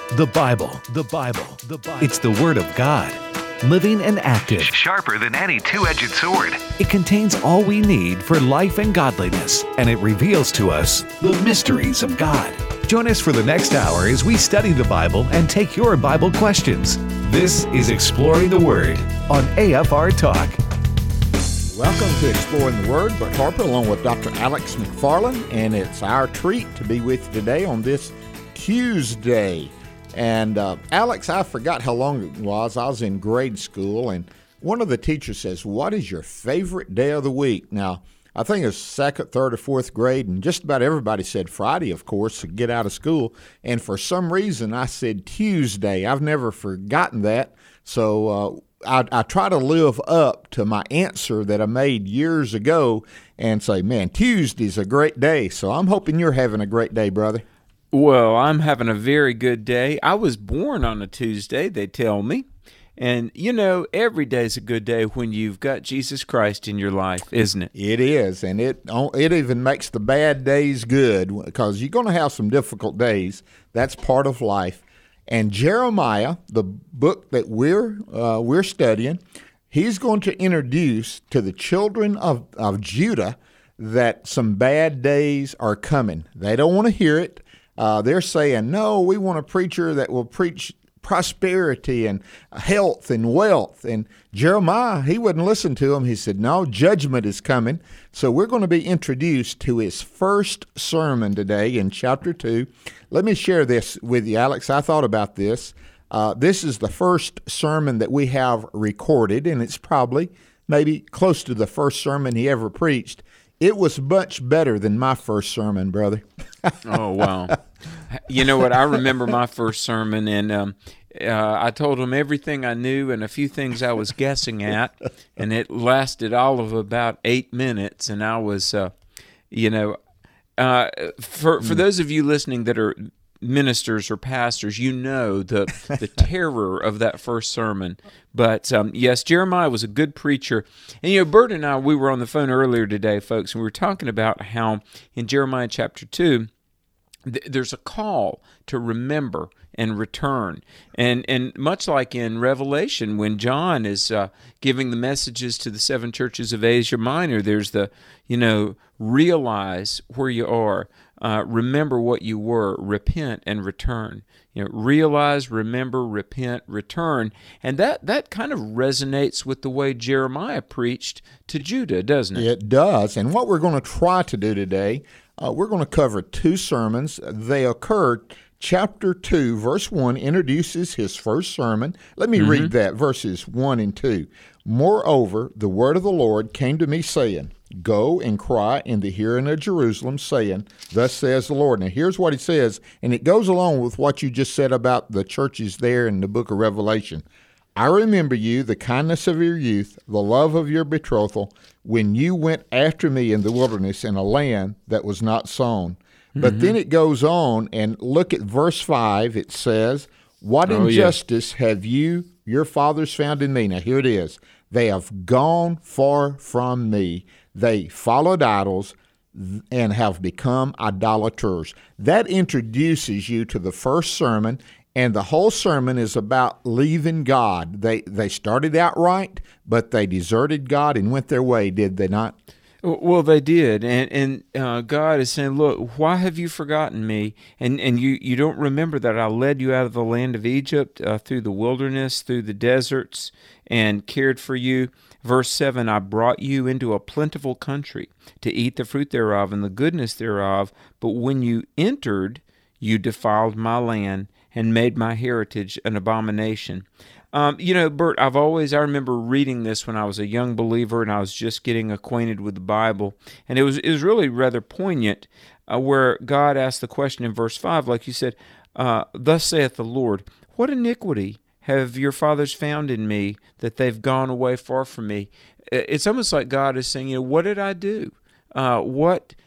The Bible, the Bible, the Bible. It's the Word of God, living and active. Sharper than any two-edged sword. It contains all we need for life and godliness, and it reveals to us the mysteries of God. Join us for the next hour as we study the Bible and take your Bible questions. This is Exploring the Word on AFR Talk. Welcome to Exploring the Word. Bert Harper along with Dr. Alex McFarland, and it's our treat to be with you today on this Tuesday. And Alex, I forgot how long it was. I was in grade school, and one of the teachers says, "What is your favorite day of the week?" Now, I think it was second, third, or fourth grade, and just about everybody said Friday, of course, to get out of school. And for some reason, I said Tuesday. I've never forgotten that. So I try to live up to my answer that I made years ago and say, man, Tuesday's a great day. So I'm hoping you're having a great day, brother. Well, I'm having a very good day. I was born on a Tuesday, they tell me. And, you know, every day's a good day when you've got Jesus Christ in your life, isn't it? It is, and it even makes the bad days good because you're going to have some difficult days. That's part of life. And Jeremiah, the book that we're studying, he's going to introduce to the children of Judah that some bad days are coming. They don't want to hear it. They're saying, no, we want a preacher that will preach prosperity and health and wealth. And Jeremiah, he wouldn't listen to him. He said, no, judgment is coming. So we're going to be introduced to his first sermon today in chapter 2. Let me share this with you, Alex. I thought about this. This is the first sermon that we have recorded, and it's probably maybe close to the first sermon he ever preached. It was much better than my first sermon, brother. Oh, wow. You know what? I remember my first sermon, and I told them everything I knew and a few things I was guessing at, and it lasted all of about 8 minutes, and I was, for those of you listening that are ministers or pastors, you know the terror of that first sermon. But yes, Jeremiah was a good preacher. And you know, Bert and I, we were on the phone earlier today, folks, and we were talking about how in Jeremiah chapter 2, there's a call to remember and return. And much like in Revelation, when John is giving the messages to the 7 churches of Asia Minor, there's the, realize where you are. Remember what you were, repent and return. Realize, remember, repent, return. And that kind of resonates with the way Jeremiah preached to Judah, doesn't it? It does. And what we're going to try to do today, we're going to cover 2 sermons. They occurred. Chapter 2, verse 1 introduces his first sermon. Let me read that, verses 1 and 2. Moreover, the word of the Lord came to me, saying, Go and cry in the hearing of Jerusalem, saying, Thus says the Lord. Now, here's what he says, and it goes along with what you just said about the churches there in the book of Revelation. I remember you, the kindness of your youth, the love of your betrothal, when you went after me in the wilderness in a land that was not sown. But then it goes on, and look at verse 5. It says, What injustice have you, your fathers, found in me? Now, here it is. They have gone far from me. They followed idols and have become idolaters. That introduces you to the first sermon, and the whole sermon is about leaving God. They started out right, but they deserted God and went their way, did they not? Well, they did, and God is saying, look, why have you forgotten me? And you don't remember that I led you out of the land of Egypt, through the wilderness, through the deserts, and cared for you. Verse 7, I brought you into a plentiful country to eat the fruit thereof and the goodness thereof, but when you entered, you defiled my land and made my heritage an abomination. Bert, I remember reading this when I was a young believer and I was just getting acquainted with the Bible, and it was really rather poignant where God asked the question in verse 5, like you said, Thus saith the Lord, what iniquity have your fathers found in me that they've gone away far from me? It's almost like God is saying, what did I do? What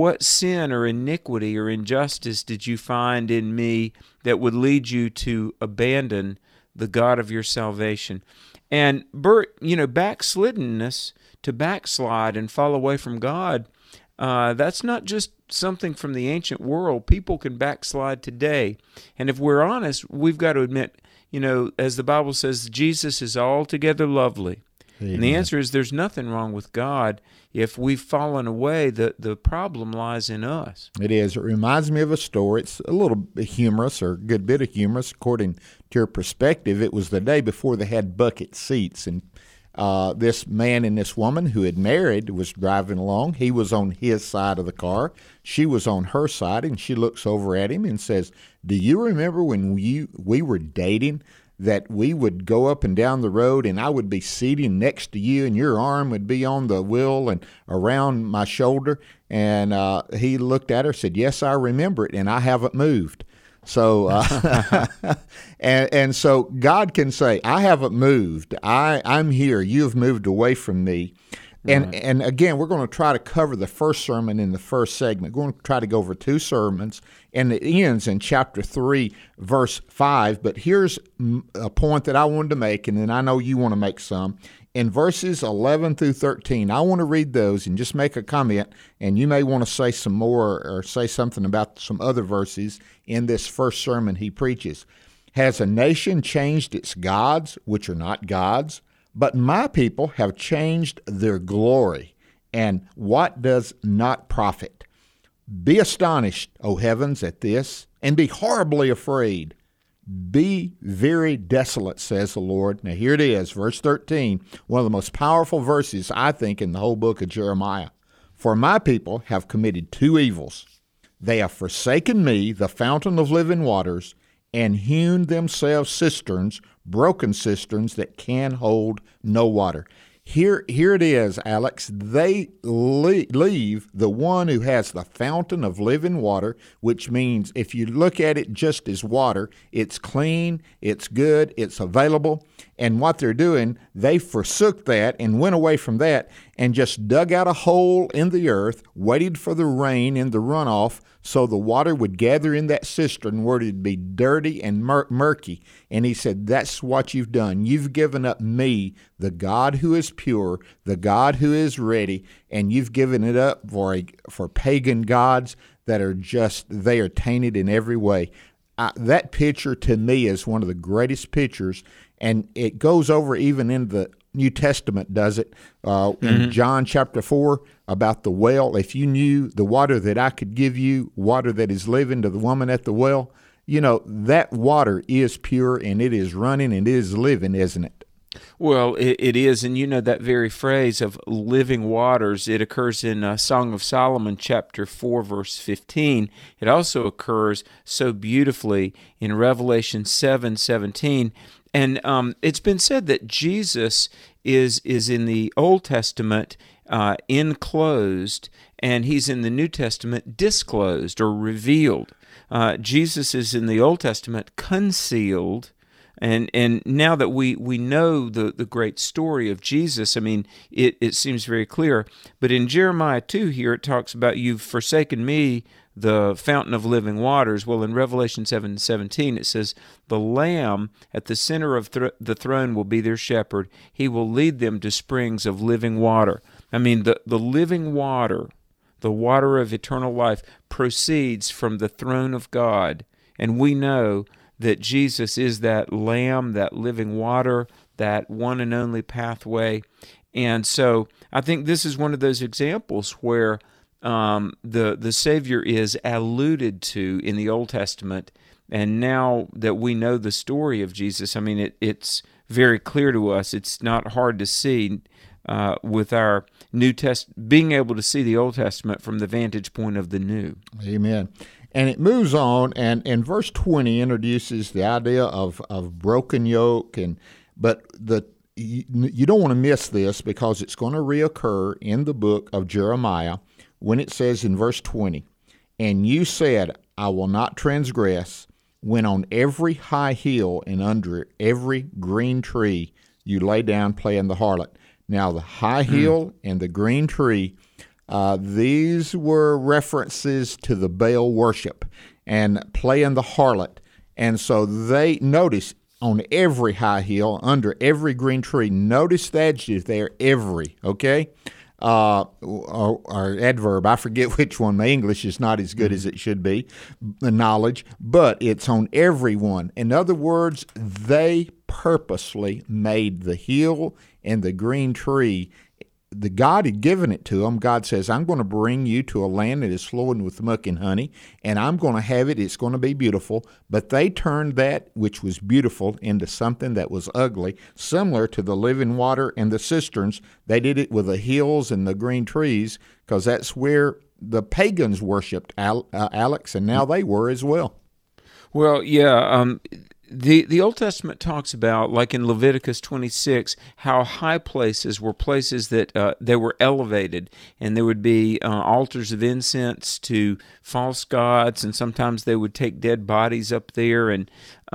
sin or iniquity or injustice did you find in me that would lead you to abandon the God of your salvation? And Bert, backsliddenness, to backslide and fall away from God, That's not just something from the ancient world. People can backslide today. And if we're honest, we've got to admit, as the Bible says, Jesus is altogether lovely. Amen. And the answer is there's nothing wrong with God. If we've fallen away, the problem lies in us. It is. It reminds me of a story. It's a little humorous, or a good bit of humorous, according to your perspective. It was the day before they had bucket seats, and this man and this woman who had married was driving along. He was on his side of the car. She was on her side, and she looks over at him and says, "Do you remember when we were dating, that we would go up and down the road and I would be seating next to you and your arm would be on the wheel and around my shoulder?" And he looked at her and said, "Yes, I remember it, and I haven't moved." So, and so God can say, "I haven't moved. I'm here. You have moved away from me." And again, we're going to try to cover the first sermon in the first segment. We're going to try to go over 2 sermons, and it ends in chapter 3, verse 5. But here's a point that I wanted to make, and then I know you want to make some. In verses 11 through 13, I want to read those and just make a comment, and you may want to say some more or say something about some other verses in this first sermon he preaches. "Has a nation changed its gods, which are not gods? But my people have changed their glory, and what does not profit? Be astonished, O heavens, at this, and be horribly afraid. Be very desolate, says the Lord." Now here it is, verse 13, one of the most powerful verses, I think, in the whole book of Jeremiah. "For my people have committed 2 evils. They have forsaken me, the fountain of living waters, and hewn themselves cisterns, broken cisterns that can hold no water." Here it is, Alex. They leave the one who has the fountain of living water, which means if you look at it just as water, it's clean, it's good, it's available. And what they're doing, they forsook that and went away from that and just dug out a hole in the earth, waited for the rain and the runoff so the water would gather in that cistern where it would be dirty and murky. And he said, "That's what you've done. You've given up me, the God who is pure, the God who is ready, and you've given it up for pagan gods that are they are tainted in every way." That picture to me is one of the greatest pictures, and it goes over even in the New Testament, does it? In John chapter 4 about the well. "If you knew the water that I could give you, water that is living," to the woman at the well, that water is pure and it is running and it is living, isn't it? Well, it is, and that very phrase of living waters, it occurs in Song of Solomon, chapter 4, verse 15. It also occurs so beautifully in Revelation 7:17. And it's been said that Jesus is in the Old Testament enclosed, and he's in the New Testament disclosed or revealed. Jesus is in the Old Testament concealed. And now that we know the great story of Jesus, I mean, it seems very clear. But in Jeremiah 2 here, it talks about, "You've forsaken me, the fountain of living waters." Well, in Revelation 7:17, it says, "The Lamb at the center of the throne will be their shepherd. He will lead them to springs of living water." I mean, the living water, the water of eternal life, proceeds from the throne of God. And we know that Jesus is that Lamb, that living water, that one and only pathway. And so I think this is one of those examples where the Savior is alluded to in the Old Testament, and now that we know the story of Jesus, I mean, it's very clear to us. It's not hard to see with our being able to see the Old Testament from the vantage point of the New. Amen. And it moves on, and verse 20 introduces the idea of broken yoke, but you don't want to miss this because it's going to reoccur in the book of Jeremiah when it says in verse 20, "And you said, I will not transgress, when on every high hill and under every green tree you lay down playing the harlot." Now the high hill and the green tree, these were references to the Baal worship and playing the harlot. And so they notice on every high hill, under every green tree, notice that adjective there, every, okay? or adverb. I forget which one. My English is not as good as it should be, knowledge, but it's on everyone. In other words, they purposely made the hill and the green tree. The God had given it to them. God says, I'm going to bring you to a land that is flowing with milk and honey, and I'm going to have it. It's going to be beautiful. But they turned that which was beautiful into something that was ugly, similar to the living water and the cisterns. They did it with the hills and the green trees because that's where the pagans worshipped, Alex, and now they were as well. Well, yeah. The Old Testament talks about, like in Leviticus 26, how high places were places that they were elevated, and there would be altars of incense to false gods, and sometimes they would take dead bodies up there, and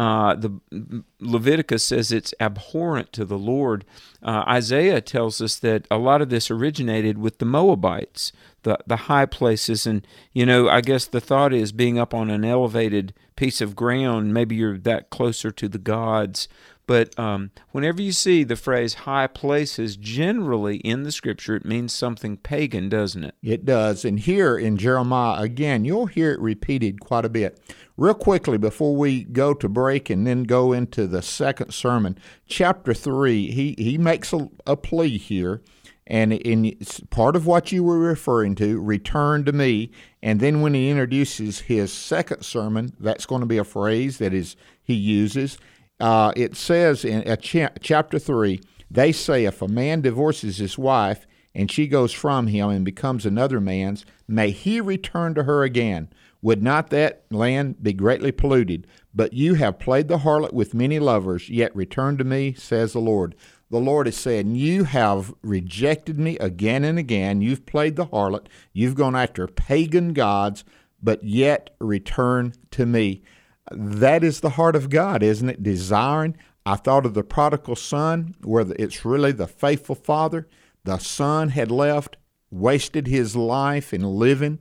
the Leviticus says it's abhorrent to the Lord. Isaiah tells us that a lot of this originated with the Moabites, the high places, and I guess the thought is being up on an elevated piece of ground, maybe you're that closer to the gods. But whenever you see the phrase high places, generally in the Scripture, it means something pagan, doesn't it? It does. And here in Jeremiah, again, you'll hear it repeated quite a bit. Real quickly, before we go to break and then go into the second sermon, chapter 3, he makes a plea here. And it's part of what you were referring to, return to me. And then when he introduces his second sermon, that's going to be a phrase that he uses. It says in chapter 3, they say if a man divorces his wife and she goes from him and becomes another man's, may he return to her again. Would not that land be greatly polluted? But you have played the harlot with many lovers, yet return to me, says the Lord. The Lord is saying, you have rejected me again and again. You've played the harlot. You've gone after pagan gods, but yet return to me. That is the heart of God, isn't it? Desiring. I thought of the prodigal son, where it's really the faithful father. The son had left, wasted his life in living,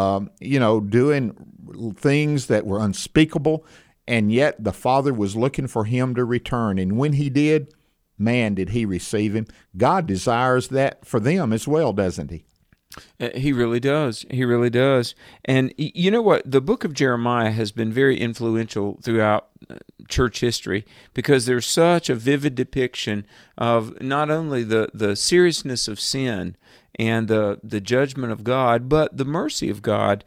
doing things that were unspeakable, and yet the father was looking for him to return. And when he did, man, did he receive him. God desires that for them as well, doesn't he? He really does. He really does. And you know what? The book of Jeremiah has been very influential throughout church history because there's such a vivid depiction of not only the seriousness of sin and the judgment of God, but the mercy of God.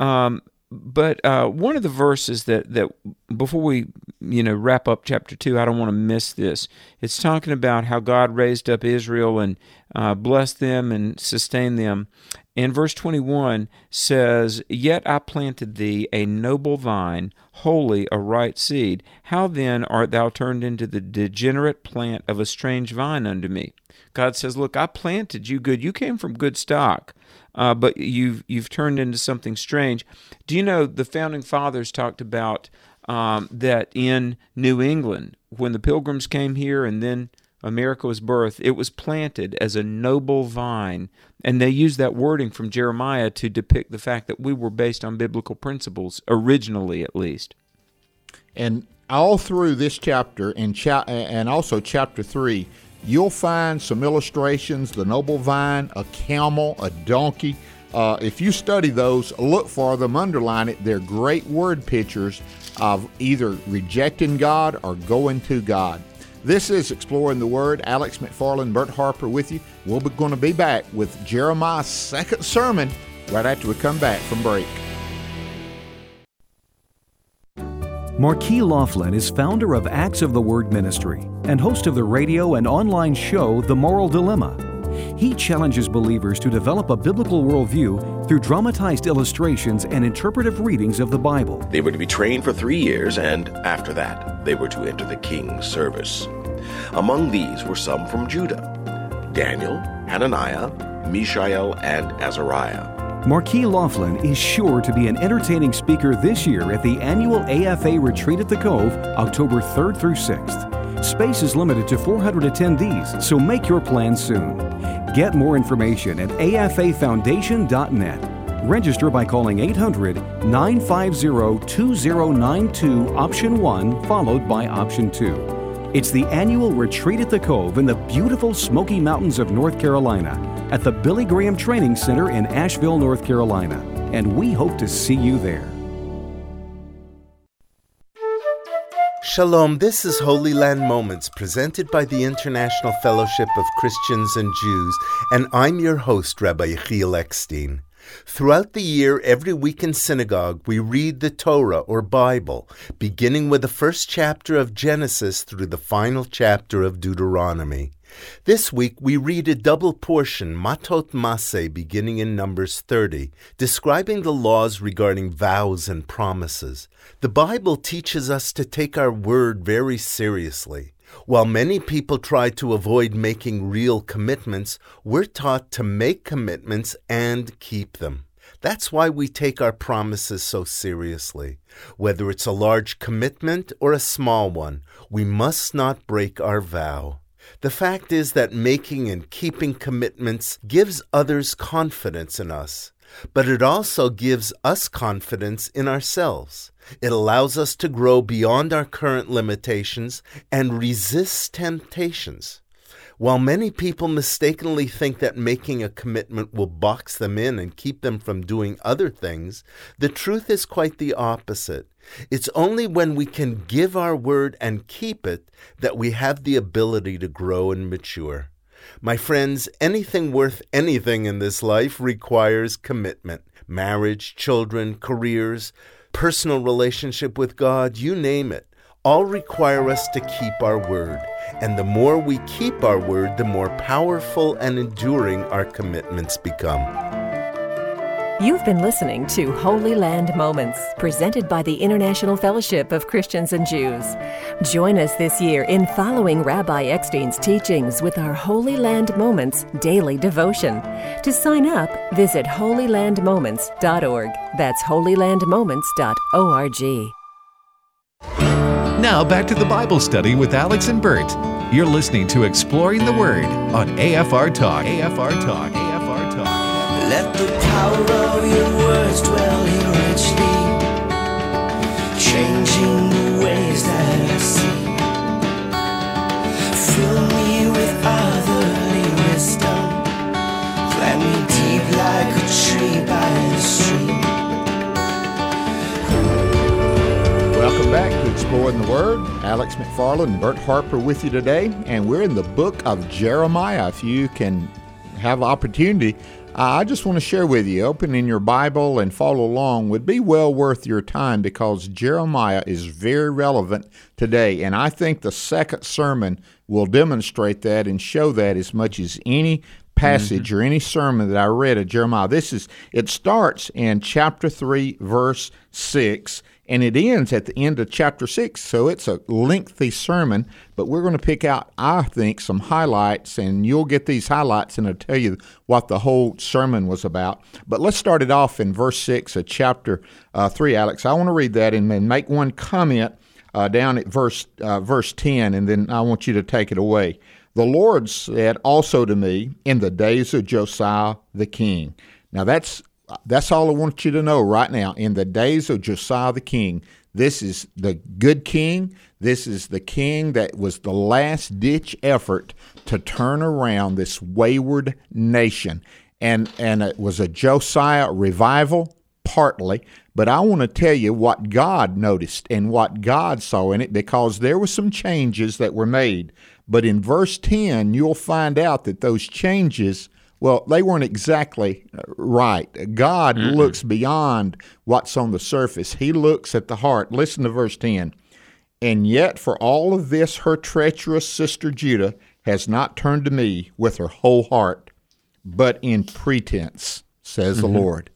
But one of the verses that before we wrap up chapter 2, I don't want to miss this. It's talking about how God raised up Israel and blessed them and sustained them. And verse 21 says, "Yet I planted thee a noble vine, wholly a right seed. How then art thou turned into the degenerate plant of a strange vine unto me?" God says, look, I planted you good. You came from good stock. But you've turned into something strange. Do you know the Founding Fathers talked about that in New England, when the Pilgrims came here and then America was birthed, it was planted as a noble vine. And they used that wording from Jeremiah to depict the fact that we were based on biblical principles, originally at least. And all through this chapter and also chapter 3, you'll find some illustrations, the noble vine, a camel, a donkey. If you study those, look for them, underline it. They're great word pictures of either rejecting God or going to God. This is Exploring the Word. Alex McFarland, Bert Harper with you. We're going to be back with Jeremiah's second sermon right after we come back from break. Marquis Laughlin is founder of Acts of the Word Ministry and host of the radio and online show The Moral Dilemma. He challenges believers to develop a biblical worldview through dramatized illustrations and interpretive readings of the Bible. They were to be trained for 3 years, and after that, they were to enter the king's service. Among these were some from Judah: Daniel, Hananiah, Mishael, and Azariah. Marquis Laughlin is sure to be an entertaining speaker this year at the annual AFA Retreat at the Cove, October 3rd through 6th. Space is limited to 400 attendees, so make your plans soon. Get more information at afafoundation.net. Register by calling 800-950-2092, option 1, followed by option 2. It's the annual Retreat at the Cove in the beautiful Smoky Mountains of North Carolina at the Billy Graham Training Center in Asheville, North Carolina. And we hope to see you there. Shalom, this is Holy Land Moments presented by the International Fellowship of Christians and Jews, and I'm your host, Rabbi Yechiel Eckstein. Throughout the year, every week in synagogue, we read the Torah or Bible, beginning with the first chapter of Genesis through the final chapter of Deuteronomy. This week, we read a double portion, Matot Maseh, beginning in Numbers 30, describing the laws regarding vows and promises. The Bible teaches us to take our word very seriously. While many people try to avoid making real commitments, we're taught to make commitments and keep them. That's why we take our promises so seriously. Whether it's a large commitment or a small one, we must not break our vow. The fact is that making and keeping commitments gives others confidence in us, but it also gives us confidence in ourselves. It allows us to grow beyond our current limitations and resist temptations. While many people mistakenly think that making a commitment will box them in and keep them from doing other things, the truth is quite the opposite. It's only when we can give our word and keep it that we have the ability to grow and mature. My friends, anything worth anything in this life requires commitment. Marriage, children, careers, personal relationship with God, you name it, all require us to keep our word. And the more we keep our word, the more powerful and enduring our commitments become. You've been listening to Holy Land Moments, presented by the International Fellowship of Christians and Jews. Join us this year in following Rabbi Eckstein's teachings with our Holy Land Moments daily devotion. To sign up, visit holylandmoments.org. That's holylandmoments.org. Now back to the Bible study with Alex and Bert. You're listening to Exploring the Word on AFR Talk. AFR Talk. AFR Talk. Let the power of your words dwell here richly, changing the ways that I see. Fill me with otherly wisdom, plant me deep like a tree by the stream. Welcome back to Exploring the Word. Alex McFarland and Bert Harper with you today, and we're in the book of Jeremiah. If you can have opportunity, I just want to share with you, open in your Bible and follow along would be well worth your time because Jeremiah is very relevant today. And I think the second sermon will demonstrate that and show that as much as any passage or any sermon that I read of Jeremiah. It starts in chapter 3, verse 6, and it ends at the end of chapter 6, so it's a lengthy sermon, but we're going to pick out, I think, some highlights, and you'll get these highlights, and I'll tell you what the whole sermon was about. But let's start it off in verse 6 of chapter 3, Alex. I want to read that and then make one comment down at verse 10, and then I want you to take it away. The Lord said also to me in the days of Josiah the king. Now that's all I want you to know right now. In the days of Josiah the king, this is the good king. This is the king that was the last-ditch effort to turn around this wayward nation. And it was a Josiah revival, partly. But I want to tell you what God noticed and what God saw in it, because there were some changes that were made. But in verse 10, you'll find out that those changes, well, they weren't exactly right. God looks beyond what's on the surface. He looks at the heart. Listen to verse 10. And yet for all of this, her treacherous sister Judah has not turned to me with her whole heart, but in pretense, says the Lord.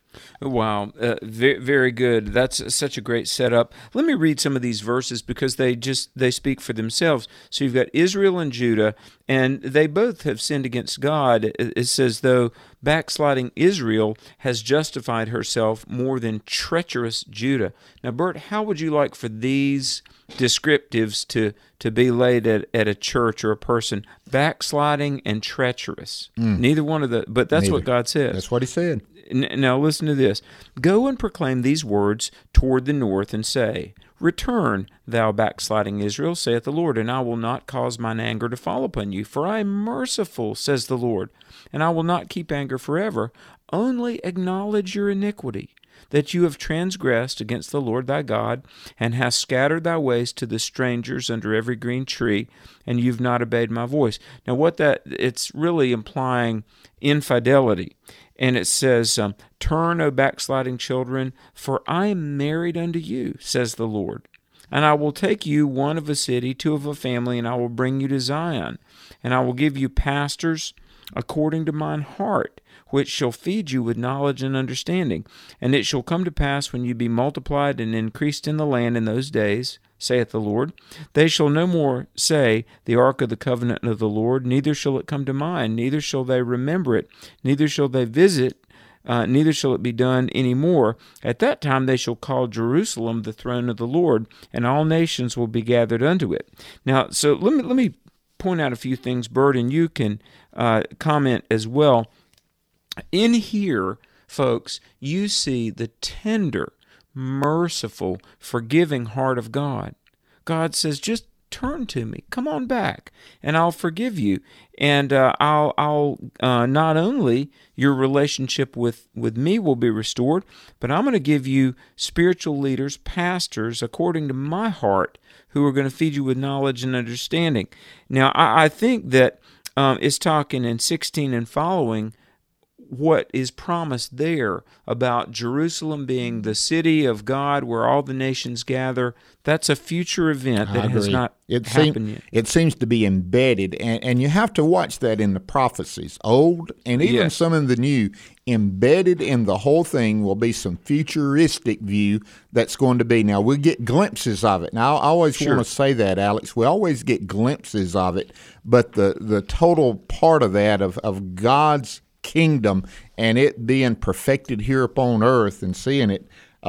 Wow, very good. That's such a great setup. Let me read some of these verses because they speak for themselves. So you've got Israel and Judah, and they both have sinned against God. It says, though backsliding Israel has justified herself more than treacherous Judah. Now, Bert, how would you like for these descriptives to be laid at a church or a person? Backsliding and treacherous. Neither one of the, but that's what God said. That's what he said. Now listen to this. Go and proclaim these words toward the north and say, Return, thou backsliding Israel, saith the Lord, and I will not cause mine anger to fall upon you. For I am merciful, says the Lord, and I will not keep anger forever. Only acknowledge your iniquity, that you have transgressed against the Lord thy God, and hast scattered thy ways to the strangers under every green tree, and you've not obeyed my voice. Now it's really implying infidelity. And it says, Turn, O backsliding children, for I am married unto you, says the Lord. And I will take you, one of a city, two of a family, and I will bring you to Zion. And I will give you pastors according to mine heart, which shall feed you with knowledge and understanding. And it shall come to pass, when you be multiplied and increased in the land in those days, saith the Lord, they shall no more say, The ark of the covenant of the Lord, neither shall it come to mind, neither shall they remember it, neither shall they visit, neither shall it be done any more. At that time they shall call Jerusalem the throne of the Lord, and all nations will be gathered unto it. Now, so let me point out a few things, Bert, and you can comment as well. In here, folks, you see the tender, merciful, forgiving heart of God. God says, just turn to me. Come on back, and I'll forgive you. And I'll not only your relationship with me will be restored, but I'm going to give you spiritual leaders, pastors, according to my heart, who are going to feed you with knowledge and understanding. Now, I think that it's talking in 16 and following what is promised there about Jerusalem being the city of God where all the nations gather. That's a future event that has not happened yet. It seems to be embedded, and you have to watch that in the prophecies, old and even some in the new. Embedded in the whole thing will be some futuristic view that's going to be. Now, we'll get glimpses of it. Now, I always want to say that, Alex. We always get glimpses of it, but the total part of that, of God's kingdom and it being perfected here upon earth and seeing it,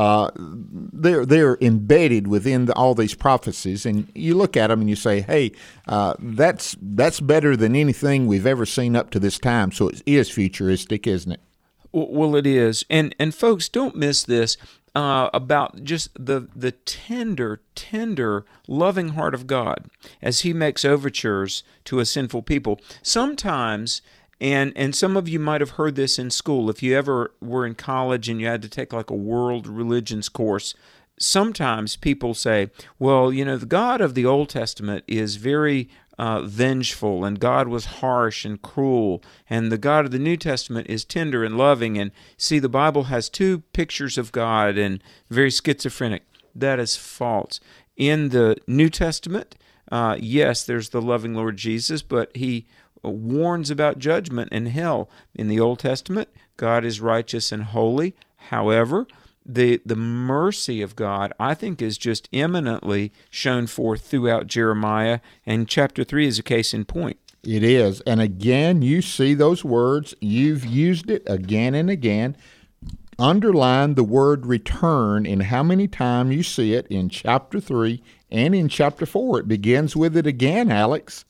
they're embedded within all these prophecies, and you look at them and you say, hey, that's better than anything we've ever seen up to this time. So it is futuristic, isn't it? Well, it is, and folks, don't miss this about just the tender, loving heart of God as He makes overtures to a sinful people. Sometimes. And some of you might have heard this in school. If you ever were in college and you had to take like a world religions course, sometimes people say, well, the God of the Old Testament is very vengeful, and God was harsh and cruel, and the God of the New Testament is tender and loving. And see, the Bible has two pictures of God and very schizophrenic. That is false. In the New Testament, yes, there's the loving Lord Jesus, but He warns about judgment and hell. In the Old Testament, God is righteous and holy. However, the mercy of God, I think, is just eminently shown forth throughout Jeremiah, and chapter 3 is a case in point. It is. And again, you see those words. You've used it again and again. Underline the word return in how many times you see it in chapter 3 and in chapter 4. It begins with it again, Alex.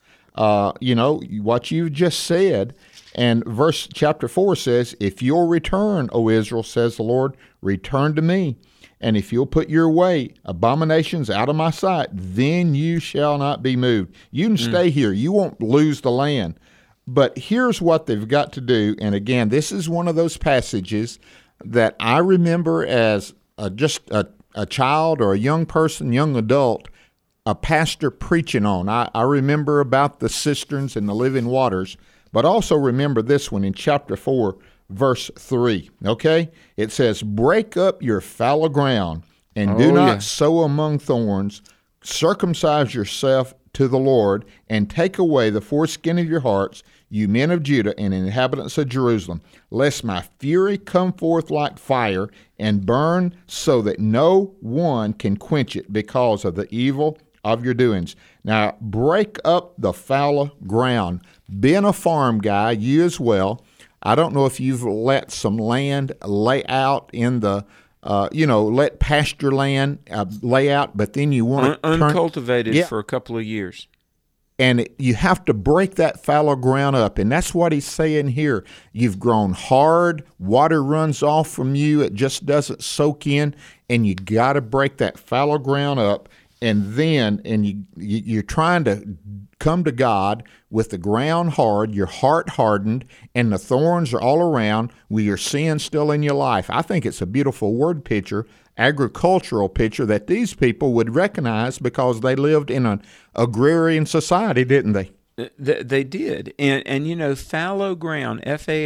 What you've just said, and chapter 4 says, if you'll return, O Israel, says the Lord, return to me. And if you'll put your way, abominations out of my sight, then you shall not be moved. You can stay here. You won't lose the land. But here's what they've got to do. And again, this is one of those passages that I remember as just a child or a young person, young adult, a pastor preaching on. I remember about the cisterns and the living waters, but also remember this one in chapter 4, verse 3, okay? It says, break up your fallow ground, and do not sow among thorns. Circumcise yourself to the Lord, and take away the foreskin of your hearts, you men of Judah and inhabitants of Jerusalem, lest my fury come forth like fire, and burn so that no one can quench it because of the evil of your doings. Now, break up the fallow ground. Being a farm guy, you as well, I don't know if you've let some land lay out in the, let pasture land lay out, but then you want to uncultivated for a couple of years. And you have to break that fallow ground up. And that's what he's saying here. You've grown hard. Water runs off from you. It just doesn't soak in. And you got to break that fallow ground up. And then you're trying to come to God with the ground hard, your heart hardened, and the thorns are all around with your sin still in your life. I think it's a beautiful word picture, agricultural picture that these people would recognize because they lived in an agrarian society, didn't they? They did. And fallow ground,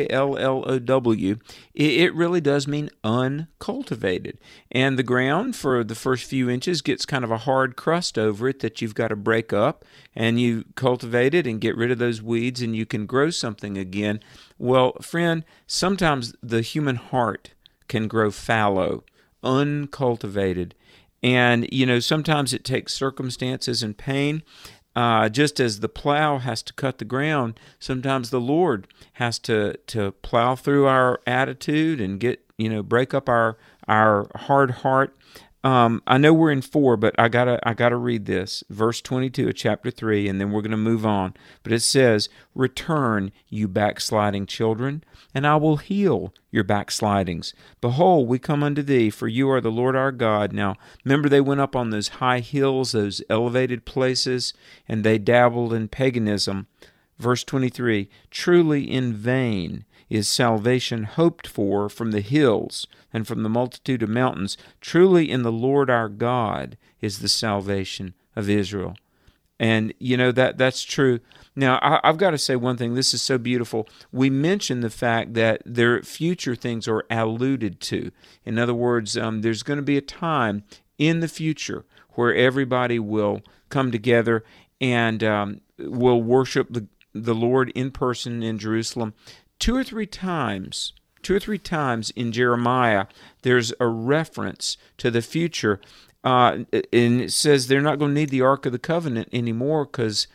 Fallow, it really does mean uncultivated. And the ground for the first few inches gets kind of a hard crust over it that you've got to break up, and you cultivate it and get rid of those weeds, and you can grow something again. Well, friend, sometimes the human heart can grow fallow, uncultivated. And, sometimes it takes circumstances and pain. Just as the plow has to cut the ground, sometimes the Lord has to plow through our attitude and break up our hard heart. I know we're in 4, but I gotta read this, verse 22 of chapter 3, and then we're gonna move on. But it says, "Return, you backsliding children, and I will heal your backslidings. Behold, we come unto thee, for you are the Lord our God." Now, remember they went up on those high hills, those elevated places, and they dabbled in paganism. Verse 23, "Truly in vain is salvation hoped for from the hills and from the multitude of mountains. Truly in the Lord our God is the salvation of Israel." And, that's true. Now, I've got to say one thing. This is so beautiful. We mentioned the fact that their future things are alluded to. In other words, there's going to be a time in the future where everybody will come together and will worship the Lord in person in Jerusalem. Two or three times in Jeremiah, there's a reference to the future. And it says they're not going to need the Ark of the Covenant anymore because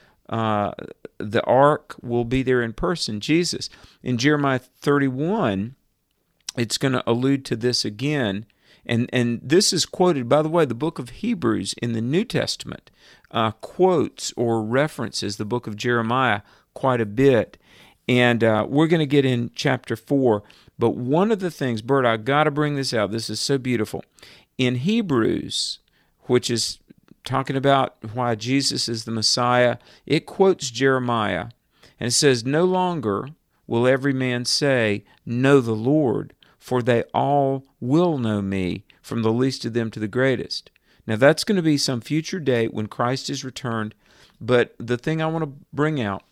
the Ark will be there in person, Jesus. In Jeremiah 31, it's going to allude to this again. And this is quoted, by the way, the book of Hebrews in the New Testament quotes or references the book of Jeremiah quite a bit. And we're going to get in chapter 4. But one of the things, Bert, I got to bring this out. This is so beautiful. In Hebrews, which is talking about why Jesus is the Messiah, it quotes Jeremiah. And it says, "No longer will every man say, 'Know the Lord,' for they all will know me, from the least of them to the greatest." Now, that's going to be some future date when Christ is returned. But the thing I want to bring out,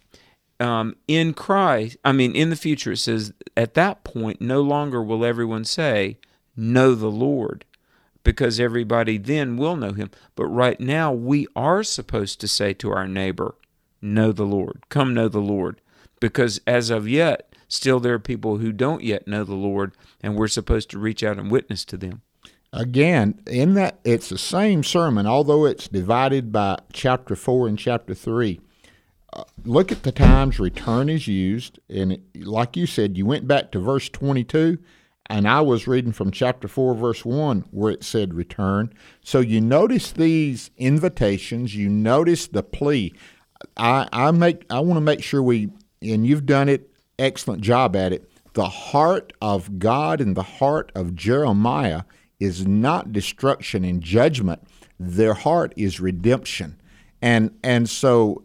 in the future, it says, at that point, no longer will everyone say, "Know the Lord," because everybody then will know him. But right now, we are supposed to say to our neighbor, "Know the Lord. Come know the Lord." Because as of yet, still there are people who don't yet know the Lord, and we're supposed to reach out and witness to them. Again, in that, it's the same sermon, although it's divided by chapter 4 and chapter 3. Look at the times return is used, and like you said, you went back to verse 22, and I was reading from chapter 4, verse 1, where it said return. So you notice these invitations, you notice the plea. I want to make sure and you've done it, excellent job at it, the heart of God and the heart of Jeremiah is not destruction and judgment. Their heart is redemption. And so,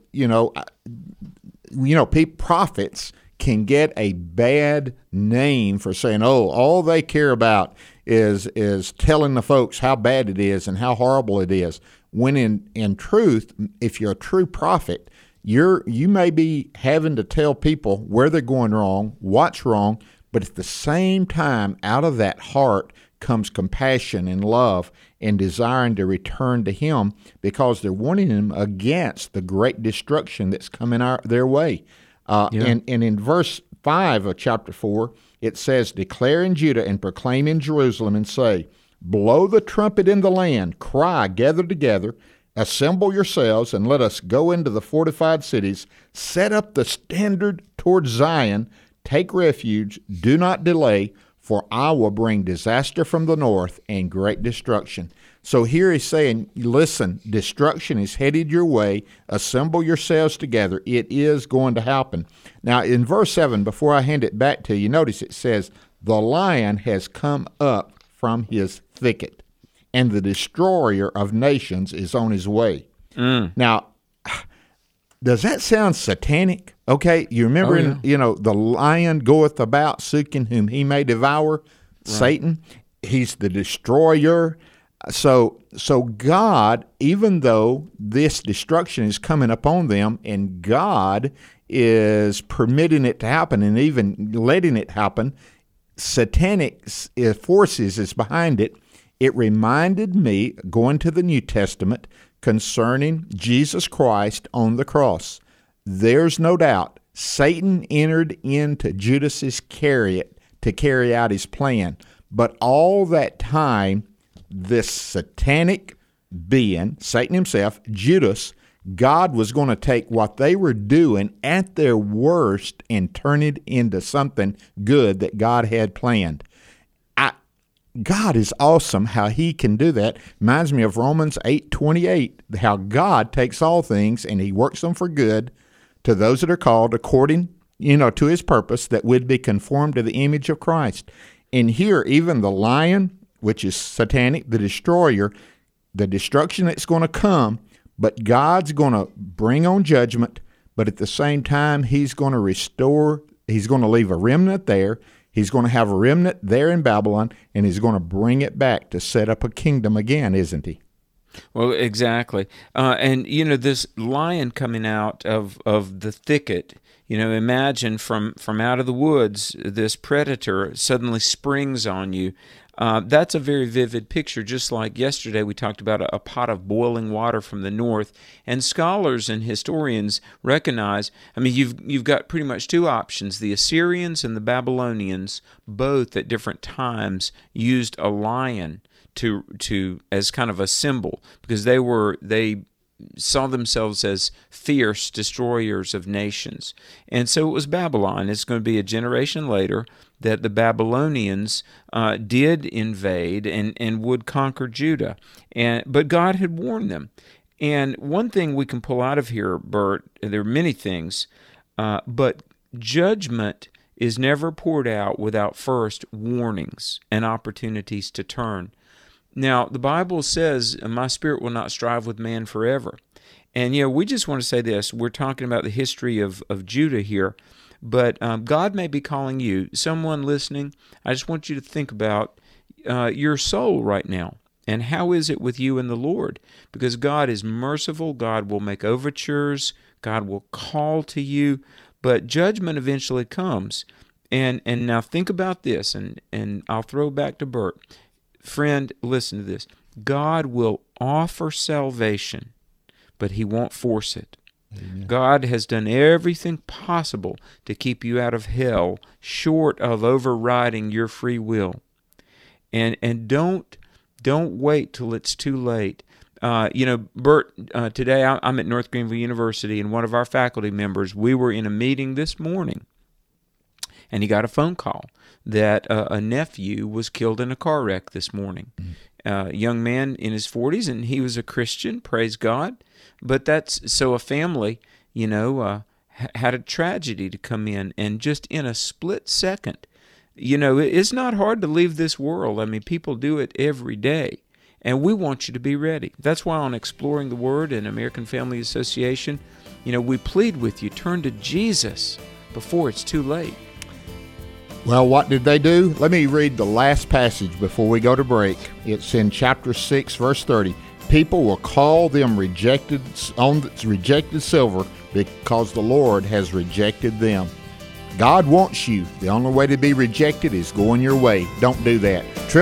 prophets can get a bad name for saying, all they care about is telling the folks how bad it is and how horrible it is. When in truth, if you're a true prophet, you may be having to tell people where they're going wrong, what's wrong, but at the same time, out of that heart comes compassion and love and desiring to return to him because they're warning them against the great destruction that's coming their way. And in verse 5 of chapter 4, it says, "Declare in Judah and proclaim in Jerusalem and say, blow the trumpet in the land, cry, gather together, assemble yourselves, and let us go into the fortified cities, set up the standard towards Zion, take refuge, do not delay, for I will bring disaster from the north and great destruction." So here he's saying, listen, destruction is headed your way. Assemble yourselves together. It is going to happen. Now, in verse 7, before I hand it back to you, notice it says, the lion has come up from his thicket, and the destroyer of nations is on his way. Now, does that sound satanic? Okay, you remember, the lion goeth about seeking whom he may devour, right. Satan. He's the destroyer. So God, even though this destruction is coming upon them, and God is permitting it to happen and even letting it happen, satanic forces is behind it. It reminded me, going to the New Testament, concerning Jesus Christ on the cross. There's no doubt Satan entered into Judas Iscariot to carry out his plan. But all that time, this satanic being, Satan himself, Judas, God was going to take what they were doing at their worst and turn it into something good that God had planned. God is awesome how he can do that. Reminds me of Romans 8:28, how God takes all things and he works them for good to those that are called according, to his purpose, that would be conformed to the image of Christ. And here, even the lion, which is satanic, the destroyer, the destruction that's going to come, but God's going to bring on judgment, but at the same time, he's going to restore, he's going to leave a remnant there. He's going to have a remnant there in Babylon, and he's going to bring it back to set up a kingdom again, isn't he? Well, exactly. And, this lion coming out of the thicket, imagine from out of the woods, this predator suddenly springs on you. That's a very vivid picture, just like yesterday we talked about a pot of boiling water from the north. And scholars and historians recognize, you've got pretty much two options. The Assyrians and the Babylonians, both at different times, used a lion to as kind of a symbol, because they saw themselves as fierce destroyers of nations. And so it was Babylon. It's going to be a generation later that the Babylonians did invade and would conquer Judah. But God had warned them. And one thing we can pull out of here, Bert, there are many things, but judgment is never poured out without first warnings and opportunities to turn. Now, the Bible says, my spirit will not strive with man forever. And, we just want to say this. We're talking about the history of Judah here, but God may be calling you. Someone listening, I just want you to think about your soul right now. And how is it with you and the Lord? Because God is merciful. God will make overtures. God will call to you. But judgment eventually comes. And now think about this, and I'll throw back to Bert. Friend, listen to this. God will offer salvation, but he won't force it. Amen. God has done everything possible to keep you out of hell, short of overriding your free will. And don't wait till it's too late. Bert, today I'm at North Greenville University, and one of our faculty members, we were in a meeting this morning, and he got a phone call that a nephew was killed in a car wreck this morning. A young man in his 40s, and he was a Christian, praise God. But a family, had a tragedy to come in, and just in a split second, it's not hard to leave this world. People do it every day, and we want you to be ready. That's why on Exploring the Word and American Family Association, we plead with you, turn to Jesus before it's too late. Well, what did they do? Let me read the last passage before we go to break. It's in chapter 6, verse 30. People will call them rejected silver because the Lord has rejected them. God wants you. The only way to be rejected is going your way. Don't do that.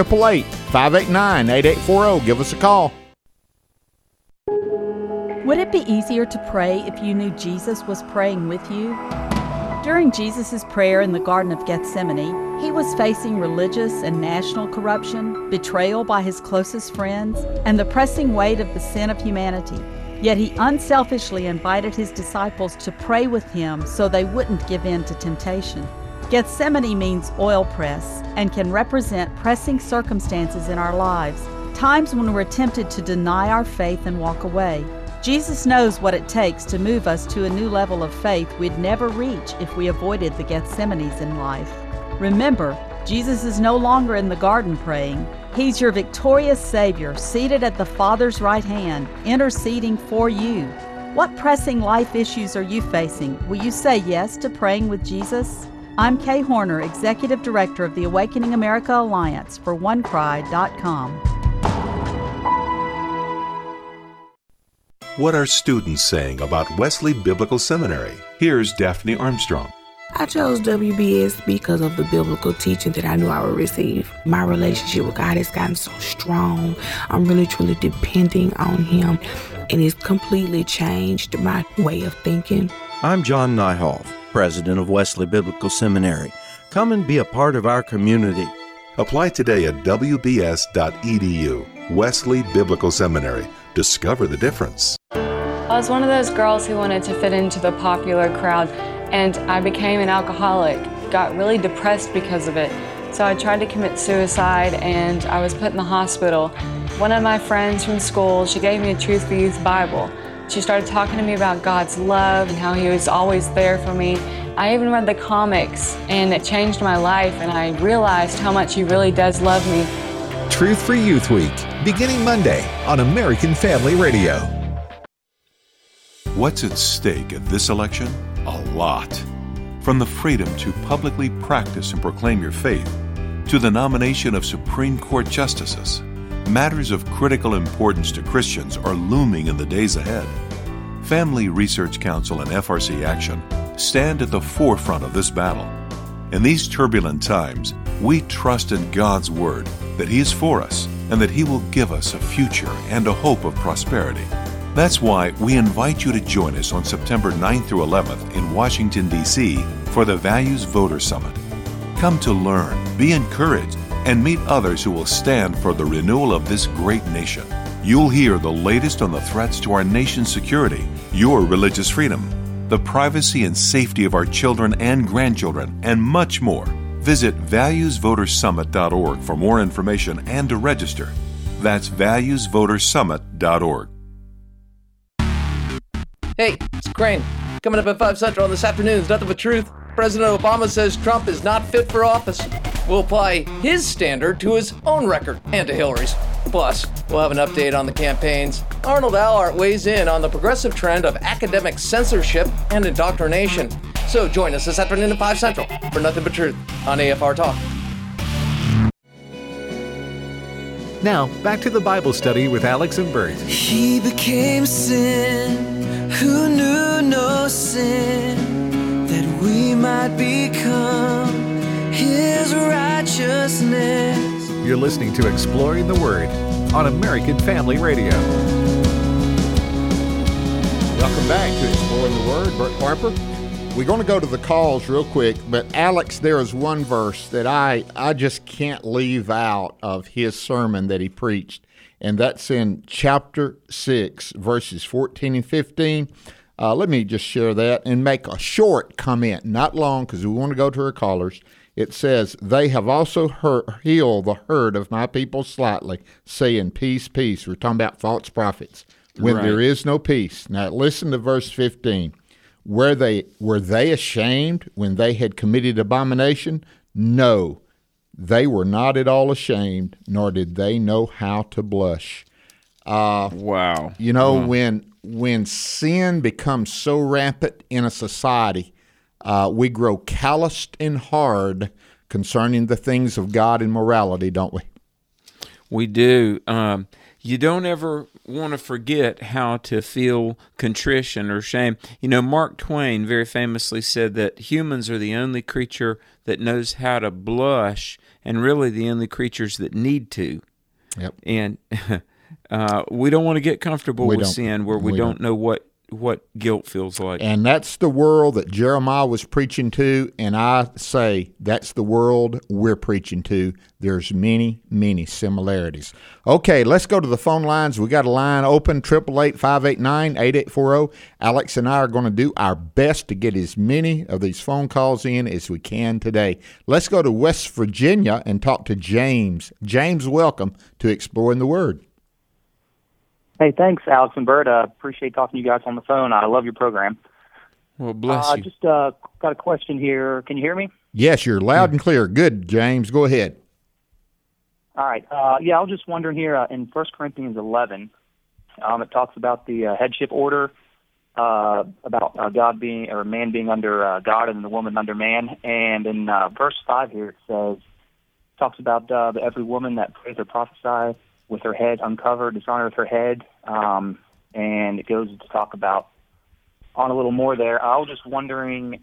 888-589-8840. Give us a call. Would it be easier to pray if you knew Jesus was praying with you? During Jesus' prayer in the Garden of Gethsemane, he was facing religious and national corruption, betrayal by his closest friends, and the pressing weight of the sin of humanity. Yet he unselfishly invited his disciples to pray with him so they wouldn't give in to temptation. Gethsemane means oil press and can represent pressing circumstances in our lives. times when we're tempted to deny our faith and walk away. Jesus knows what it takes to move us to a new level of faith we'd never reach if we avoided the Gethsemanes in life. Remember, Jesus is no longer in the garden praying. He's your victorious Savior, seated at the Father's right hand, interceding for you. What pressing life issues are you facing? Will you say yes to praying with Jesus? I'm Kay Horner, Executive Director of the Awakening America Alliance for OneCry.com. What are students saying about Wesley Biblical Seminary? Here's Daphne Armstrong. I chose WBS because of the biblical teaching that I knew I would receive. My relationship with God has gotten so strong. I'm really, truly depending on Him, and it's completely changed my way of thinking. I'm John Nyhoff, President of Wesley Biblical Seminary. Come and be a part of our community. Apply today at wbs.edu. Wesley Biblical Seminary. Discover the difference. I was one of those girls who wanted to fit into the popular crowd, and I became an alcoholic. Got really depressed because of it. So I tried to commit suicide, and I was put in the hospital. One of my friends from school, she gave me a Truth for Youth Bible. She started talking to me about God's love and how He was always there for me. I even read the comics, and it changed my life, and I realized how much He really does love me. Truth for Youth Week, beginning Monday on American Family Radio. What's at stake at this election? A lot. From the freedom to publicly practice and proclaim your faith, to the nomination of Supreme Court justices, matters of critical importance to Christians are looming in the days ahead. Family Research Council and FRC Action stand at the forefront of this battle. In these turbulent times, we trust in God's Word that He is for us and that He will give us a future and a hope of prosperity. That's why we invite you to join us on September 9th through 11th in Washington, D.C. for the Values Voter Summit. Come to learn, be encouraged, and meet others who will stand for the renewal of this great nation. You'll hear the latest on the threats to our nation's security, your religious freedom, the privacy and safety of our children and grandchildren, and much more. Visit valuesvotersummit.org for more information and to register. That's valuesvotersummit.org. Hey, it's Crane. Coming up at 5 Central this afternoon's Nothing But Truth. President Obama says Trump is not fit for office. We'll apply his standard to his own record and to Hillary's. Plus, we'll have an update on the campaigns. Arnold Allard weighs in on the progressive trend of academic censorship and indoctrination. So join us this afternoon at 5 Central for Nothing But Truth on AFR Talk. Now, back to the Bible study with Alex and Bert. He became sin, who knew no sin, that we might become His righteousness. You're listening to Exploring the Word on American Family Radio. Welcome back to Exploring the Word. Bert Harper. We're going to go to the calls real quick, but Alex, there is one verse that I just can't leave out of his sermon that he preached, and that's in chapter 6, verses 14 and 15. Let me just share that and make a short comment, not long, because we want to go to our callers. It says, "They have also healed the herd of my people slightly, saying, peace, peace." We're talking about false prophets. When there is no peace. Now listen to verse 15. Were they ashamed when they had committed abomination? No, they were not at all ashamed, nor did they know how to blush. Wow. You know, when sin becomes so rampant in a society, we grow calloused and hard concerning the things of God and morality, don't we? We do. You don't ever want to forget how to feel contrition or shame. You know, Mark Twain very famously said that humans are the only creature that knows how to blush, and really the only creatures that need to. Yep. And we don't want to get comfortable with sin where we don't know what guilt feels like. And that's the world that Jeremiah was preaching to, and I say that's the world we're preaching to. There's many, many similarities. Okay, let's go to the phone lines. We got a line open, 888-589-8840. Alex and I are going to do our best to get as many of these phone calls in as we can today. Let's go to West Virginia and talk to James. James, welcome to Exploring the Word. Hey, thanks, Alex and Bert. Appreciate talking to you guys on the phone. I love your program. Well, bless you. Just got a question here. Can you hear me? Yes, you're loud and clear. Good, James. Go ahead. All right. I was just wondering here, in 1 Corinthians 11, it talks about the headship order, about God being, or man being under God and the woman under man. And in verse 5 here, it talks about every woman that prays or prophesies with her head uncovered, dishonoreth her head, and it goes to talk about on a little more there. I was just wondering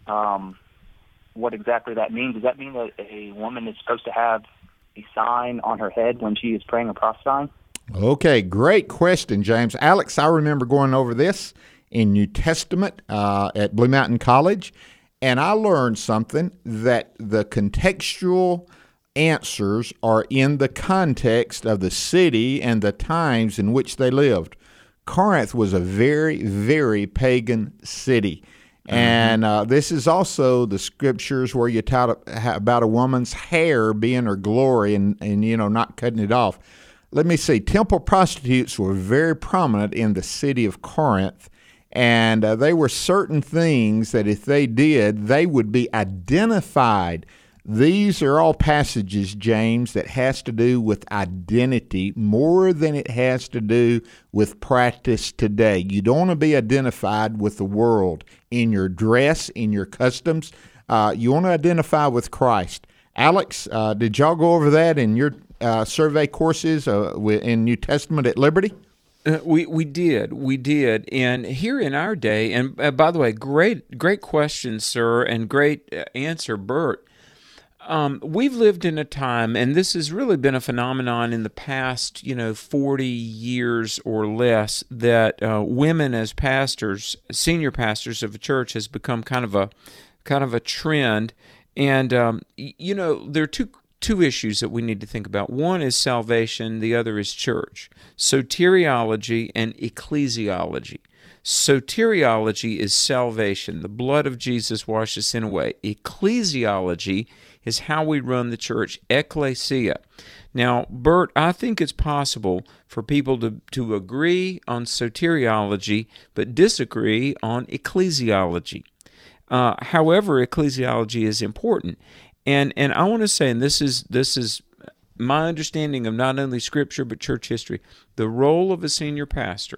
what exactly that means. Does that mean that a woman is supposed to have a sign on her head when she is praying or prophesying? Okay, great question, James. Alex, I remember going over this in New Testament at Blue Mountain College, and I learned something, that the contextual answers are in the context of the city and the times in which they lived. Corinth was a very, very pagan city. And this is also the scriptures where you taught about a woman's hair being her glory and not cutting it off. Let me see. Temple prostitutes were very prominent in the city of Corinth, and they were certain things that if they did, they would be identified. These are all passages, James, that has to do with identity more than it has to do with practice today. You don't want to be identified with the world in your dress, in your customs. You want to identify with Christ. Alex, did y'all go over that in your survey courses in New Testament at Liberty? We did, and here in our day, and by the way, great question, sir, and great answer, Bert. We've lived in a time, and this has really been a phenomenon in the past, 40 years or less, that women as pastors, senior pastors of a church, has become kind of a trend. And there are two issues that we need to think about. One is salvation, the other is church. Soteriology and ecclesiology. Soteriology is salvation. The blood of Jesus washes sin away. Ecclesiology is how we run the church, ecclesia. Now, Bert, I think it's possible for people to agree on soteriology but disagree on ecclesiology. However, ecclesiology is important. And I want to say, and this is my understanding of not only Scripture but church history, the role of a senior pastor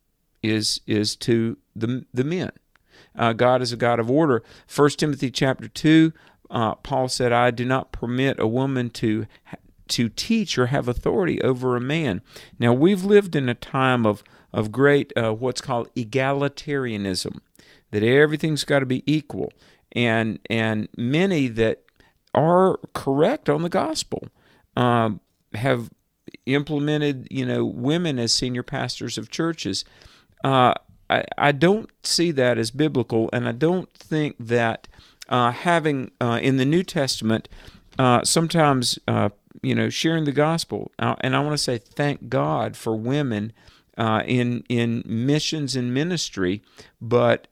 is to the men. God is a God of order. 1 Timothy chapter 2, Paul said, I do not permit a woman to teach or have authority over a man. Now, we've lived in a time of great what's called egalitarianism, that everything's got to be equal. And many that are correct on the gospel have implemented, women as senior pastors of churches. I don't see that as biblical, and I don't think that having in the New Testament sometimes sharing the gospel, and I want to say thank God for women in missions and ministry, but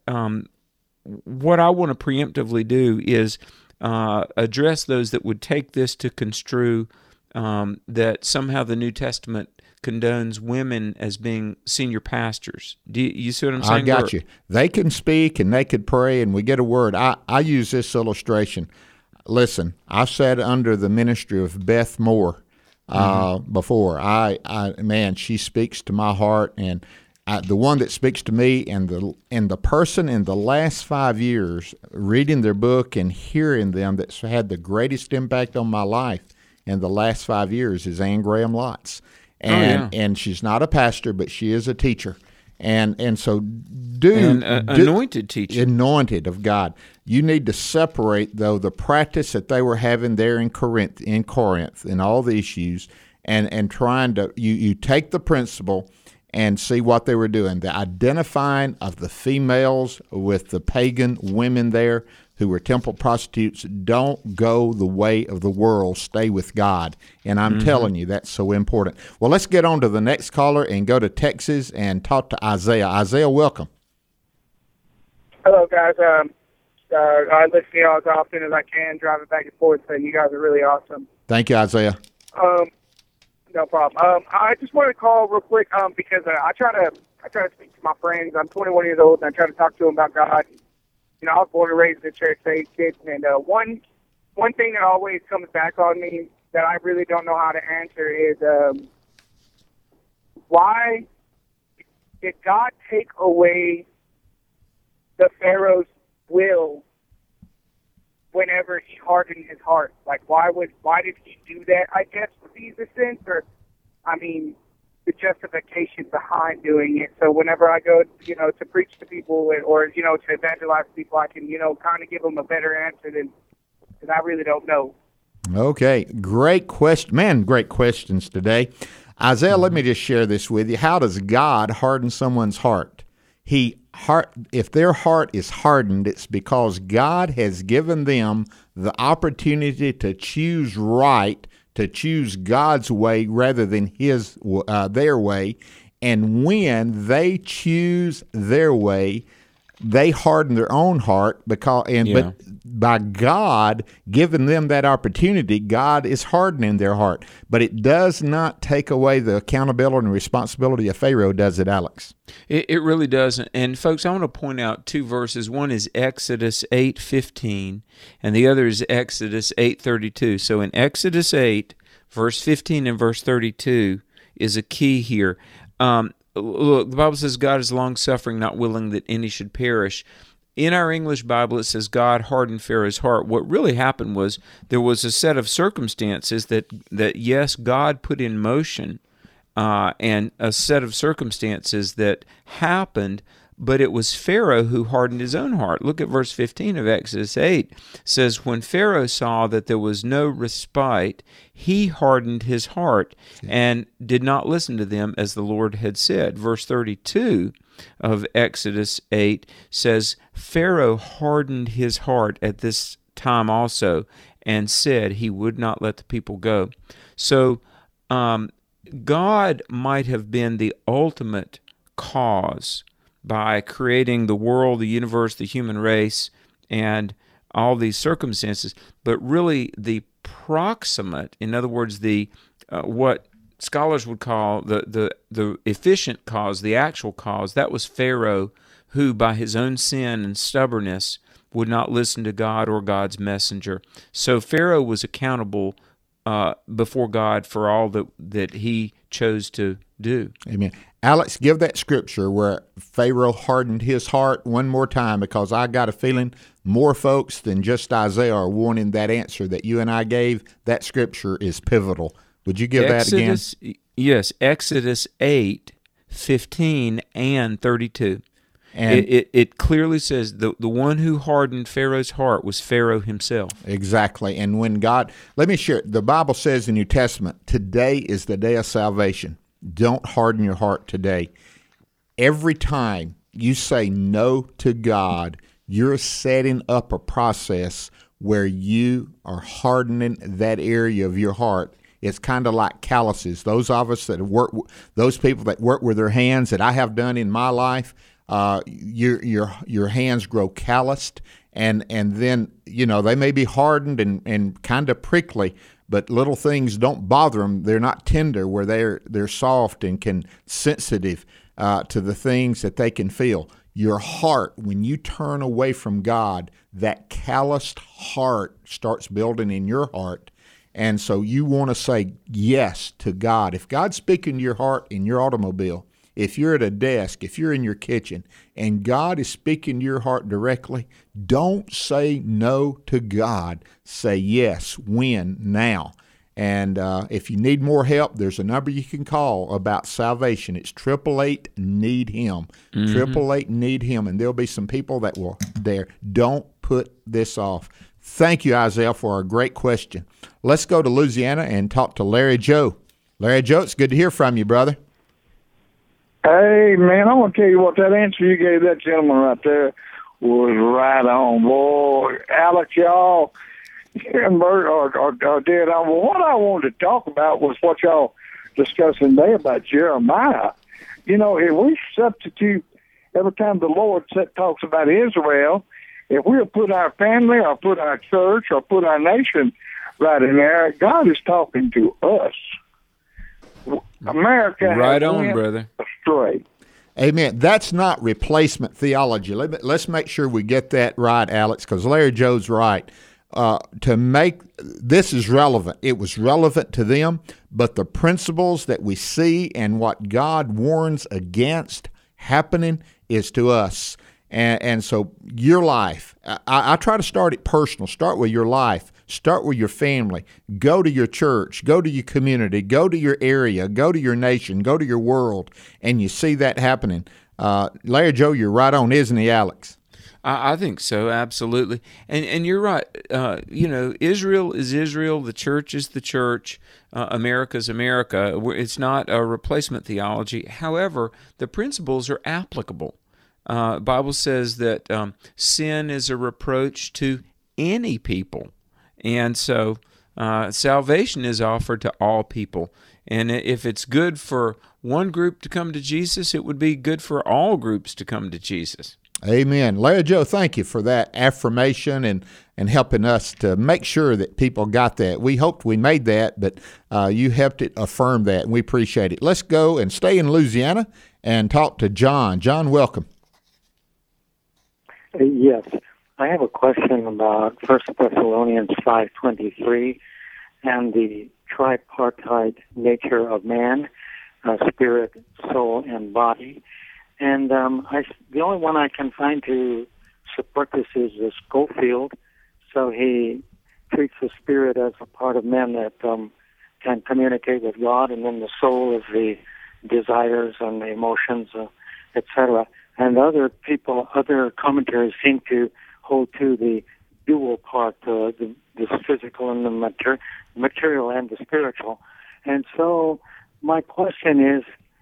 what I want to preemptively do is address those that would take this to construe that somehow the New Testament condones women as being senior pastors. Do you see what I'm saying? I got you. They can speak and they could pray, and we get a word. I use this illustration. Listen, I've sat under the ministry of Beth Moore before. Man, she speaks to my heart, and the one that speaks to me, and the person in the last 5 years reading their book and hearing them that's had the greatest impact on my life in the last 5 years is Ann Graham Lotz. And she's not a pastor, but she is a teacher. And so anointed teacher. Anointed of God. You need to separate, though, the practice that they were having there in Corinth, and all the issues, and trying to, you take the principle and see what they were doing. The identifying of the females with the pagan women there who were temple prostitutes. Don't go the way of the world. Stay with God. And I'm telling you, that's so important. Well, let's get on to the next caller and go to Texas and talk to Isaiah. Isaiah, welcome. Hello, guys. I listen to y'all as often as I can, driving back and forth, and you guys are really awesome. Thank you, Isaiah. No problem. I just want to call real quick because I try to speak to my friends. I'm 21 years old, and I try to talk to them about God. You know, I was born and raised in a church-age kid, and one thing that always comes back on me that I really don't know how to answer is why did God take away the Pharaoh's will whenever he hardened his heart? Like, why did he do that? I guess would be the sense, or I mean, the justification behind doing it. So whenever I go, to preach to people or to evangelize people, I can, kind of give them a better answer than, because I really don't know. Okay, great question. Man, great questions today. Isaiah, let me just share this with you. How does God harden someone's heart? If their heart is hardened, it's because God has given them the opportunity to choose right, to choose God's way rather than their way. And when they choose their way, they harden their own heart but by God giving them that opportunity, God is hardening their heart. But it does not take away the accountability and responsibility of Pharaoh, does it, Alex? It really doesn't. And folks, I want to point out two verses. One is Exodus 8:15, and the other is Exodus 8:32. So in Exodus 8, verse 15 and verse 32 is a key here. Look, the Bible says God is long-suffering, not willing that any should perish. In our English Bible, it says God hardened Pharaoh's heart. What really happened was there was a set of circumstances that yes, God put in motion, and a set of circumstances that happened, but it was Pharaoh who hardened his own heart. Look at verse 15 of Exodus 8. It says, when Pharaoh saw that there was no respite, he hardened his heart and did not listen to them as the Lord had said. Verse 32 of Exodus 8 says, Pharaoh hardened his heart at this time also and said he would not let the people go. So God might have been the ultimate cause by creating the world, the universe, the human race, and all these circumstances, but really the proximate, in other words, the what scholars would call the efficient cause, the actual cause, that was Pharaoh, who by his own sin and stubbornness would not listen to God or God's messenger. So Pharaoh was accountable before God for all that he chose to do. Amen. Alex, give that scripture where Pharaoh hardened his heart one more time, because I got a feeling more folks than just Isaiah are wanting that answer that you and I gave. That scripture is pivotal. Would you give that again? Yes, Exodus 8:15 and 32. And it clearly says the one who hardened Pharaoh's heart was Pharaoh himself. Exactly. And when God, let me share, the Bible says in the New Testament, today is the day of salvation. Don't harden your heart today. Every time you say no to God, you're setting up a process where you are hardening that area of your heart. It's kind of like calluses. Those of us that work, those people that work with their hands that I have done in my life, your hands grow calloused, and then they may be hardened and kind of prickly, but little things don't bother them. They're not tender, where they're soft and sensitive to the things that they can feel. Your heart, when you turn away from God, that calloused heart starts building in your heart. And so you want to say yes to God. If God's speaking to your heart in your automobile, if you're at a desk, if you're in your kitchen, and God is speaking to your heart directly, don't say no to God. Say yes, when, now. And if you need more help, there's a number you can call about salvation. It's 888-NEED-HIM. 888-NEED-HIM. And there'll be some people that will there. Don't put this off. Thank you, Isaiah, for a great question. Let's go to Louisiana and talk to Larry Joe. Larry Joe, it's good to hear from you, brother. Hey, man, I want to tell you what, that answer you gave that gentleman right there was right on. Boy, Alex, y'all, and Bert are dead on. Well, what I wanted to talk about was what y'all discussing today about Jeremiah. You know, if we substitute every time the Lord talks about Israel, if we'll put our family or put our church or put our nation right in there, God is talking to us. America right has on, went brother. astray. Amen. That's not replacement theology. Let's make sure we get that right, Alex, because Larry Joe's right. To make this is relevant. It was relevant to them, but the principles that we see and what God warns against happening is to us. And so your life, I try to start it personal. Start with your life. Start with your family. Go to your church. Go to your community. Go to your area. Go to your nation. Go to your world. And you see that happening. Larry Joe, you're right on, isn't he, Alex? I think so, absolutely. And you're right. Israel is Israel. The church is the church. America's America. It's not a replacement theology. However, the principles are applicable. The Bible says that sin is a reproach to any people. And so salvation is offered to all people. And if it's good for one group to come to Jesus, it would be good for all groups to come to Jesus. Amen. Larry Joe, thank you for that affirmation and helping us to make sure that people got that. We hoped we made that, but you helped it affirm that, and we appreciate it. Let's go and stay in Louisiana and talk to John. John, welcome. Yes. I have a question about 1 Thessalonians 5:23 and the tripartite nature of man, spirit, soul, and body. And the only one I can find to support this is Schofield. So he treats the spirit as a part of man that can communicate with God, and then the soul is the desires and the emotions, etc. And other commentaries seem to hold to the dual part, the physical and the material and the spiritual. And so my question is,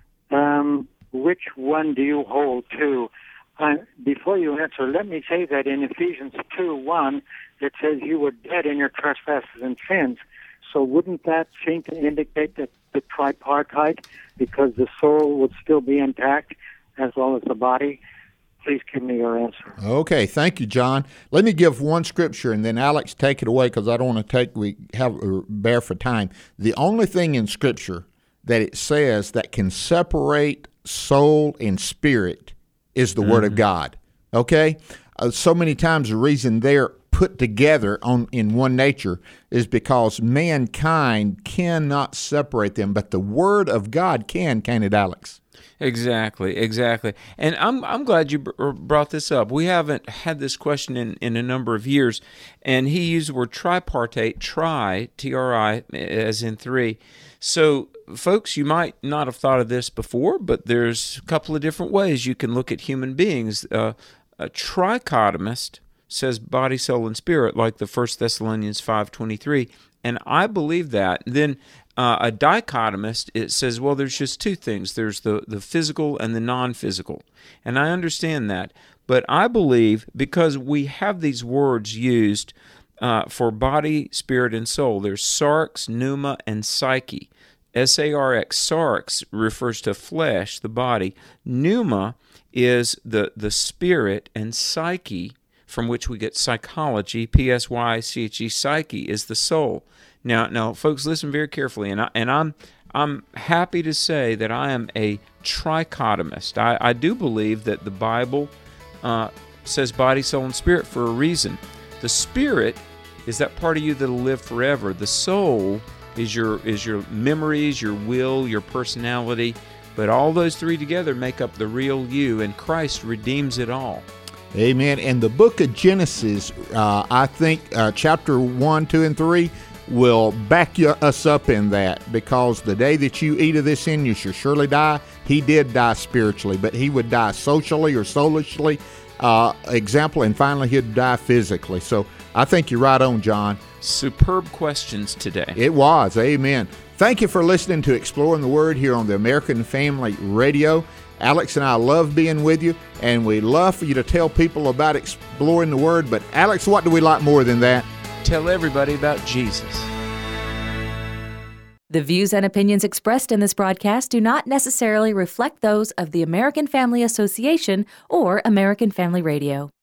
which one do you hold to? Before you answer, let me say that in Ephesians 2:1, it says you were dead in your trespasses and sins. So wouldn't that seem to indicate that the tripartite, because the soul would still be intact as well as the body? Please give me your answer. Okay, thank you, John. Let me give one scripture, and then Alex, take it away, because I don't want to bear for time. The only thing in Scripture that it says that can separate soul and spirit is the Word of God. Okay? So many times the reason they're put together in one nature is because mankind cannot separate them, but the Word of God can it, Alex? Exactly. And I'm glad you brought this up. We haven't had this question in a number of years, and he used the word tripartite, T-R-I, as in three. So, folks, you might not have thought of this before, but there's a couple of different ways you can look at human beings. A trichotomist says body, soul, and spirit, like the 1 Thessalonians 5:23, and I believe that. Then a dichotomist, it says, well, there's just two things. There's the physical and the non-physical. And I understand that. But I believe, because we have these words used for body, spirit, and soul, there's sarx, pneuma, and psyche. S-A-R-X, sarx refers to flesh, the body. Pneuma is the spirit, and psyche, from which we get psychology, P-S-Y-C-H-E, psyche, is the soul. Now, folks, listen very carefully, and I'm happy to say that I am a trichotomist. I do believe that the Bible says body, soul, and spirit for a reason. The spirit is that part of you that'll live forever. The soul is your memories, your will, your personality. But all those three together make up the real you, and Christ redeems it all. Amen. And the book of Genesis, I think chapter 1, 2, and 3 will back us up in that, because the day that you eat of this sin, you shall surely die. He did die spiritually, but he would die socially or soulishly, and finally he'd die physically. So I think you're right on, John. Superb questions today. It was. Amen. Thank you for listening to Exploring the Word here on the American Family Radio. Alex and I love being with you, and we love for you to tell people about exploring the Word. But Alex, what do we like more than that? Tell everybody about Jesus. The views and opinions expressed in this broadcast do not necessarily reflect those of the American Family Association or American Family Radio.